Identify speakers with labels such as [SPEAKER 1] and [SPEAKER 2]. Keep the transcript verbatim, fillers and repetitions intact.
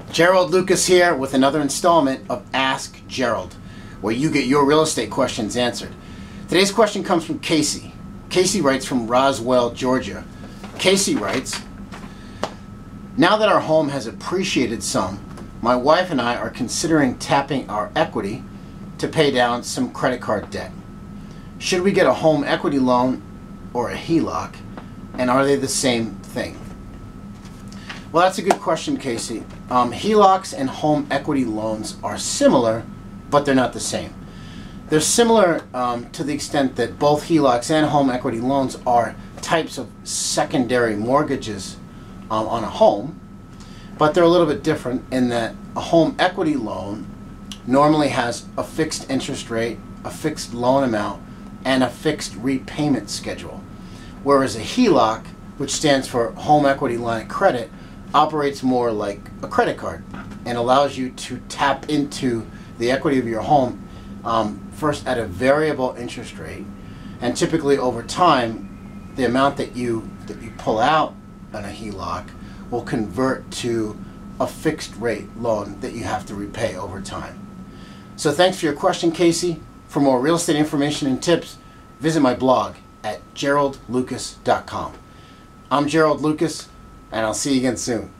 [SPEAKER 1] Gerald Lucas here with another installment of Ask Gerald, where you get your real estate questions answered. Today's question comes from Casey. Casey writes from Roswell, Georgia. Casey writes, now that our home has appreciated some, my wife and I are considering tapping our equity to pay down some credit card debt. Should we get a home equity loan or a H E L O C, and are they the same thing? Well, that's a good question, Casey. Um, H E L O Cs and home equity loans are similar, but they're not the same. They're similar um, to the extent that both H E L O Cs and home equity loans are types of secondary mortgages um, on a home, but they're a little bit different in that a home equity loan normally has a fixed interest rate, a fixed loan amount, and a fixed repayment schedule, whereas a H E L O C, which stands for Home Equity Line of Credit, operates more like a credit card and allows you to tap into the equity of your home um, first at a variable interest rate, and typically over time the amount that you that you pull out on a H E L O C will convert to a fixed rate loan that you have to repay over time. So thanks for your question, Casey. For more real estate information and tips, visit my blog at gerald lucas dot com. I'm Gerald Lucas, and I'll see you again soon.